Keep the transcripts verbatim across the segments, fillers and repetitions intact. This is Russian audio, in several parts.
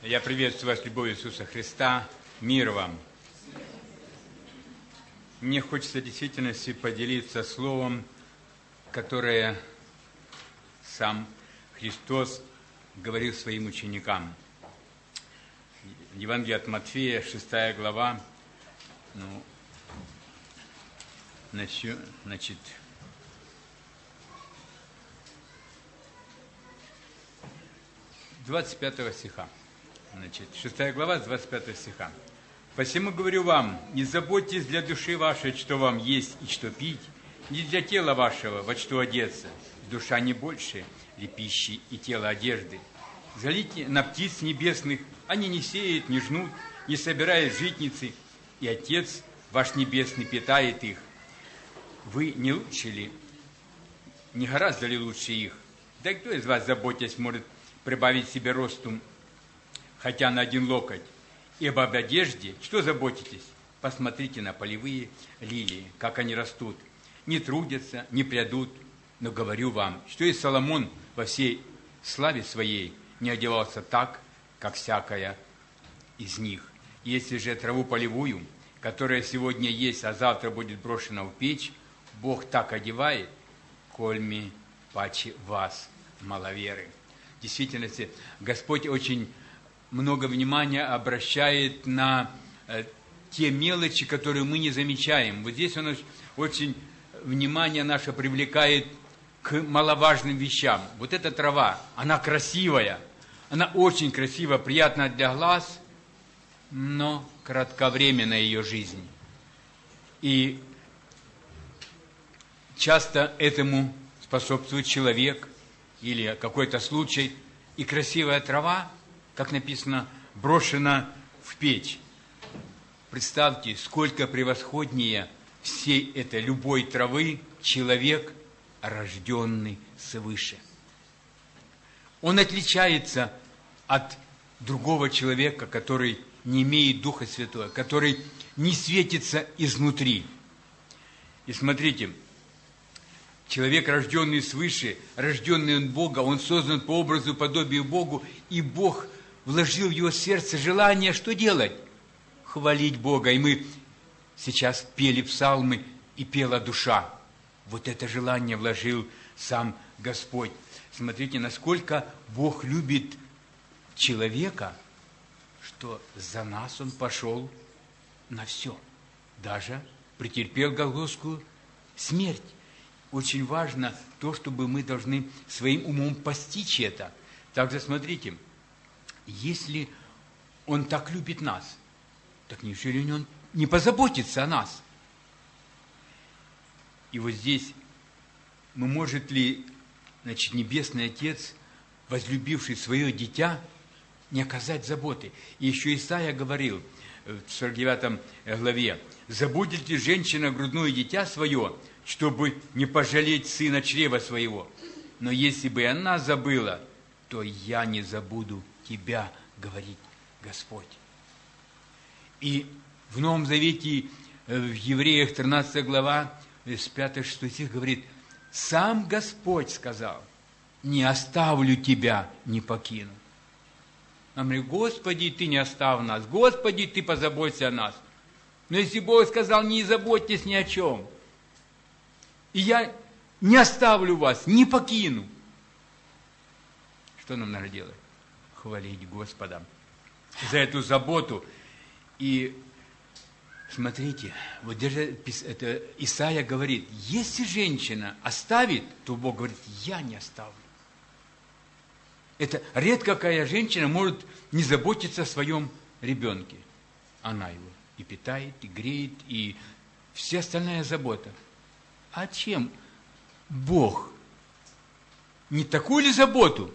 Я приветствую вас, любовью Иисуса Христа. Мир вам. Мне хочется в действительности поделиться словом, которое сам Христос говорил своим ученикам. Евангелие от Матфея, шестая глава, ну, значит, двадцать пятого стиха. Значит, шестая глава, двадцать пятого стиха. «Посему говорю вам, не заботьтесь для души вашей, что вам есть и что пить, не для тела вашего, во что одеться. Душа не больше ли пищи и тело одежды. Взгляните на птиц небесных, они не сеют, не жнут, не собирают житницы, и Отец ваш Небесный питает их. Вы не лучше ли, не гораздо ли лучше их? Да кто из вас, заботясь, может прибавить себе росту, хотя на один локоть? Ибо об одежде, что заботитесь? Посмотрите на полевые лилии, как они растут. Не трудятся, не прядут, но говорю вам, что и Соломон во всей славе своей не одевался так, как всякая из них. Если же траву полевую, которая сегодня есть, а завтра будет брошена в печь, Бог так одевает, кольми паче вас, маловеры». В действительности, Господь очень много внимания обращает на э, те мелочи, которые мы не замечаем. Вот здесь Он очень внимание наше привлекает к маловажным вещам. Вот эта трава, она красивая, она очень красивая, приятна для глаз, но кратковременна ее жизнь. И часто этому способствует человек или какой-то случай, и красивая трава, как написано, брошена в печь. Представьте, сколько превосходнее всей этой любой травы человек, рожденный свыше. Он отличается от другого человека, который не имеет Духа Святого, который не светится изнутри. И смотрите, человек, рожденный свыше, рожденный от Бога, он создан по образу и подобию Богу, и Бог вложил в его сердце желание что делать? Хвалить Бога. И мы сейчас пели псалмы, и пела душа. Вот это желание вложил сам Господь. Смотрите, насколько Бог любит человека, что за нас Он пошел на все. Даже претерпел голгофскую смерть. Очень важно то, чтобы мы должны своим умом постичь это. Также смотрите, если Он так любит нас, так неужели Он не позаботится о нас? И вот здесь, ну, может ли, значит, Небесный Отец, возлюбивший свое дитя, не оказать заботы? И еще Исаия говорил в сорок девятой главе: «Забудет ли женщина грудное дитя свое, чтобы не пожалеть сына чрева своего? Но если бы она забыла, то я не забуду тебя, говорит Господь». И в Новом Завете, в Евреях тринадцатая глава, с пятого-шестого стих говорит: «Сам Господь сказал, не оставлю тебя, не покину». Он говорит: «Господи, Ты не оставь нас, Господи, Ты позаботься о нас». Но если Бог сказал: не заботьтесь ни о чем, и я не оставлю вас, не покину, что нам надо делать? Хвалить Господа за эту заботу. И смотрите, вот даже это Исаия говорит: если женщина оставит, то Бог говорит: я не оставлю. Это редко какая женщина может не заботиться о своем ребенке. Она его и питает, и греет, и вся остальная забота. А чем Бог? Не такую ли заботу?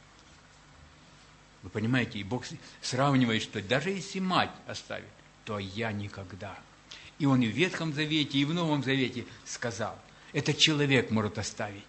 Вы понимаете, и Бог сравнивает, что даже если мать оставит, то я никогда. И Он и в Ветхом Завете, и в Новом Завете сказал: это человек может оставить,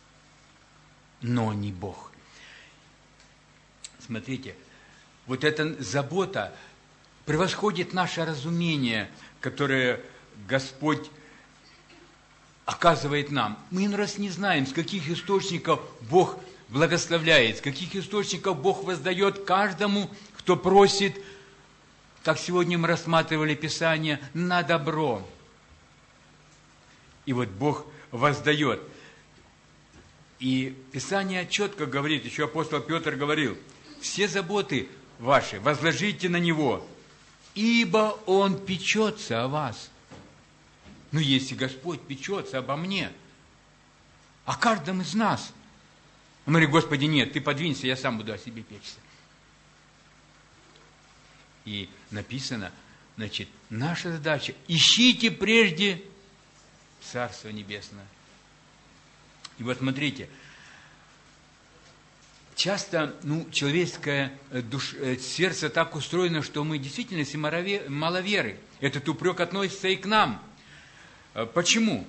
но не Бог. Смотрите, вот эта забота превосходит наше разумение, которое Господь оказывает нам. Мы иной раз не знаем, с каких источников Бог благословляет, с каких источников Бог воздает каждому, кто просит, как сегодня мы рассматривали Писание, на добро. И вот Бог воздает. И Писание четко говорит, еще апостол Петр говорил, все заботы ваши возложите на Него, ибо Он печется о вас. Ну, если Господь печется обо мне, о каждом из нас. Он говорит, Господи, нет, Ты подвинься, я сам буду о себе печься. И написано, значит, наша задача, ищите прежде Царство Небесное. И вот смотрите, часто ну, человеческое душ, сердце так устроено, что мы действительно все маловеры. Этот упрек относится и к нам. Почему?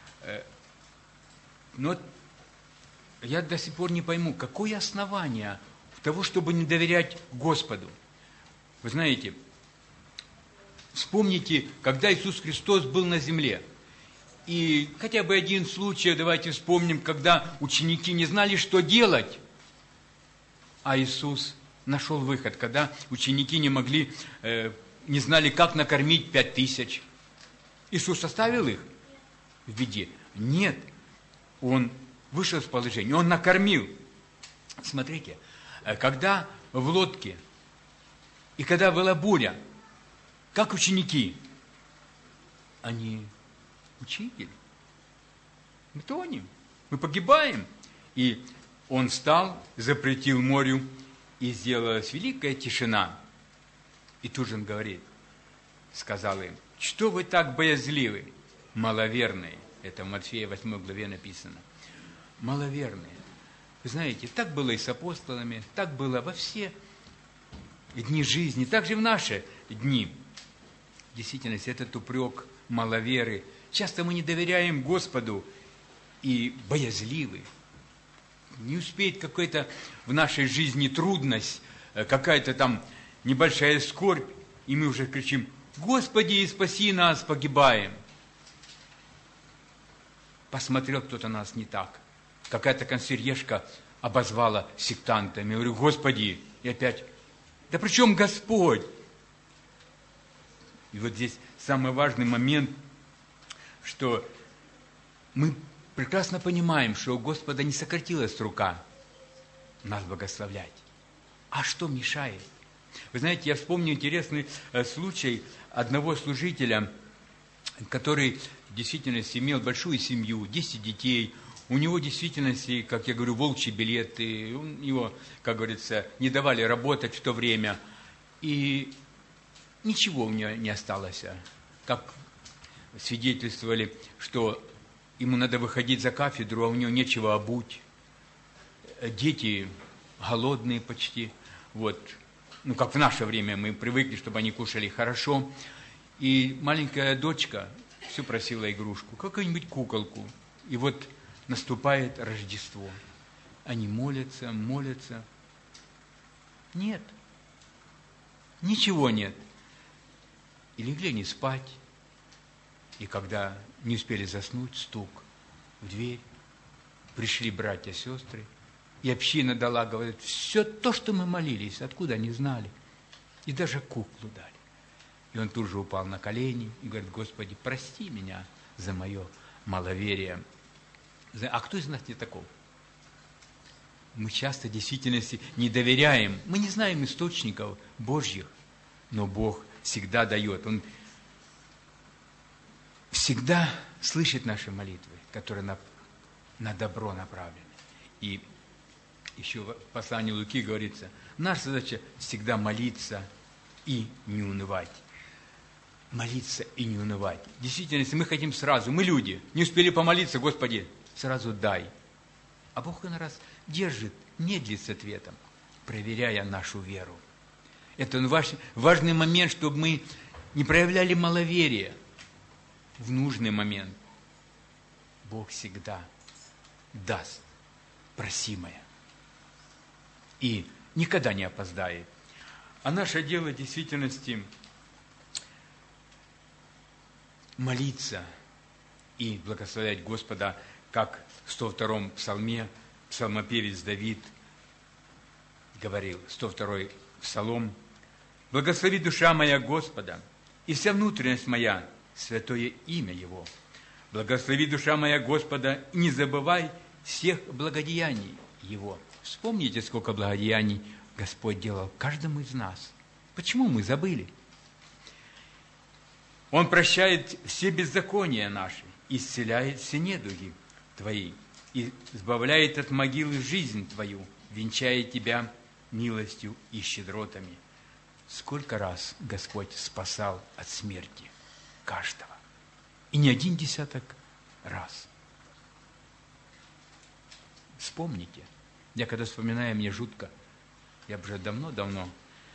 Но я до сих пор не пойму, какое основание того, чтобы не доверять Господу. Вы знаете, вспомните, когда Иисус Христос был на земле. И хотя бы один случай, давайте вспомним, когда ученики не знали, что делать, а Иисус нашел выход, когда ученики не могли, э, не знали, как накормить пять тысяч. Иисус оставил их в беде? Нет. Он вышел из положения, Он накормил. Смотрите, когда в лодке, и когда была буря, как ученики, они... Учитель, мы тонем, мы погибаем. И он встал, запретил морю, и сделалась великая тишина. И тут же он говорит, сказал им, что вы так боязливы, маловерные. Это в Матфея восьмой главе написано. Маловерные. Вы знаете, так было и с апостолами, так было во все дни жизни, так же и в наши дни. В действительности, этот упрек маловеры. Часто мы не доверяем Господу и боязливы. Не успеет какая-то в нашей жизни трудность, какая-то там небольшая скорбь, и мы уже кричим, Господи, спаси нас, погибаем. Посмотрел кто-то на нас не так. Какая-то консьержка обозвала сектантами. Я говорю, Господи, и опять, да при чем Господь? И вот здесь самый важный момент, что мы прекрасно понимаем, что у Господа не сократилась рука нас благословлять. А что мешает? Вы знаете, я вспомню интересный случай одного служителя, который в действительности имел большую семью, десять детей. У него в действительности, как я говорю, волчьи билеты. Его, как говорится, не давали работать в то время. И ничего у него не осталось. Как свидетельствовали, что ему надо выходить за кафедру, а у него нечего обуть. Дети голодные почти. Вот. Ну, как в наше время мы привыкли, чтобы они кушали хорошо. И маленькая дочка все просила игрушку, какую-нибудь куколку. И вот наступает Рождество. Они молятся, молятся. Нет. Ничего нет. И легли они спать. И когда не успели заснуть, стук в дверь. Пришли братья, сестры. И община дала, говорит, все то, что мы молились, откуда они знали. И даже куклу дали. И он тут же упал на колени и говорит, Господи, прости меня за мое маловерие. А кто из нас не таков? Мы часто в действительности не доверяем. Мы не знаем источников Божьих, но Бог всегда дает. Он всегда слышит наши молитвы, которые на, на добро направлены. И еще в послании Луки говорится, наша задача всегда молиться и не унывать. Молиться и не унывать. В действительности мы хотим сразу, мы люди, не успели помолиться, Господи, сразу дай. А Бог иной раз держит, медлит с ответом, проверяя нашу веру. Это ваш, важный момент, чтобы мы не проявляли маловерие. В нужный момент Бог всегда даст просимое. И никогда не опоздает. А наше дело в действительности молиться и благословлять Господа, как в сто втором псалме псалмопевец Давид говорил, сто второй псалом, Благослови душа моя Господа, и вся внутренность моя, святое имя Его. Благослови душа моя Господа, и не забывай всех благодеяний Его. Вспомните, сколько благодеяний Господь делал каждому из нас. Почему мы забыли? Он прощает все беззакония наши, исцеляет все недуги Твои, и избавляет от могилы жизнь Твою, венчает Тебя милостью и щедротами. Сколько раз Господь спасал от смерти каждого. И не один десяток раз. Вспомните. Я когда вспоминаю, мне жутко. Я уже давно-давно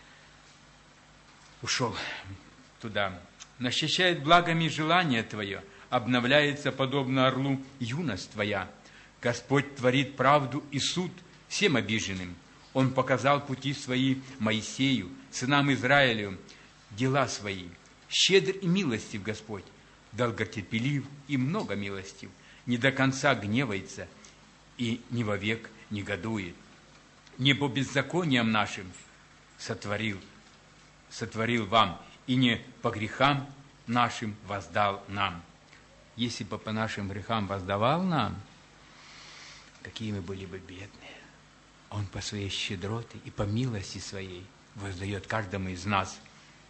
ушел туда. Насыщает благами желание Твое, обновляется подобно орлу юность Твоя. Господь творит правду и суд всем обиженным. Он показал пути свои Моисею, сынам Израилю, дела свои. Щедр и милостив Господь, долготерпелив и много милостив, не до конца гневается и не вовек негодует. Не по беззакониям нашим сотворил, сотворил вам, и не по грехам нашим воздал нам. Если бы по нашим грехам воздавал нам, какие мы были бы бедные. Он по своей щедроте и по милости своей воздает каждому из нас.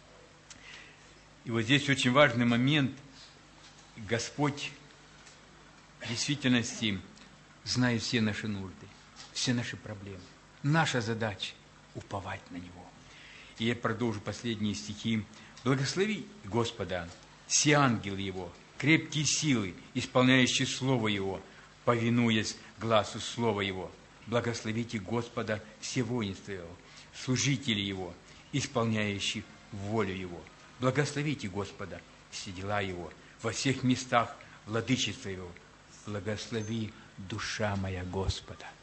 И вот здесь очень важный момент. Господь в действительности знает все наши нужды, все наши проблемы. Наша задача – уповать на Него. И я продолжу последние стихи. «Благослови Господа, все ангелы Его, крепкие силы, исполняющие Слово Его, повинуясь гласу Слова Его. Благословите Господа все воинства Его, служители Его, исполняющих волю Его. Благословите Господа все дела Его, во всех местах владычества Его. Благослови душа моя Господа».